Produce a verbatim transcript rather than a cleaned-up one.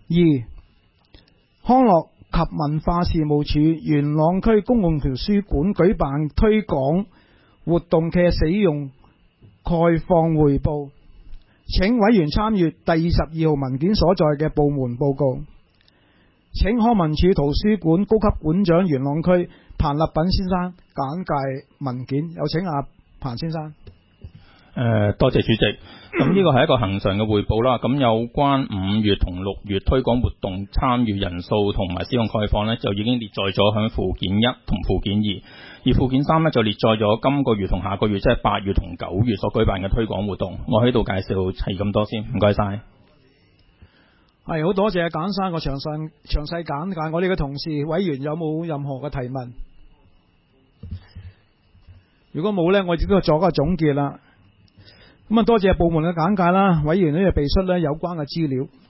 二、康樂及文化事務署元朗區公共圖書館舉辦推廣活動嘅使用概況匯報，請委員參閱第二十二號文件所在嘅部門報告。請康文署圖書館高級館長元朗區彭立品先生簡介文件。有請阿彭先生。 誒、呃，多謝主席。咁呢個係一個恆常嘅匯報啦。咁有關五月同六月推廣活動參與人數同埋使用概況呢，就已經列載咗響附件一同附件二，而附件三呢，就列載咗今個月同下個月，即係八月同九月所舉辦嘅推廣活動。我喺度介紹係咁多先，唔該晒。 係，好多謝簡生個詳細詳細簡介。我哋嘅同事委員有冇任何嘅提問？如果冇呢，我亦都作一個總結啦。咁啊，多謝部門嘅簡介啦，委員呢就備出呢有關嘅資料。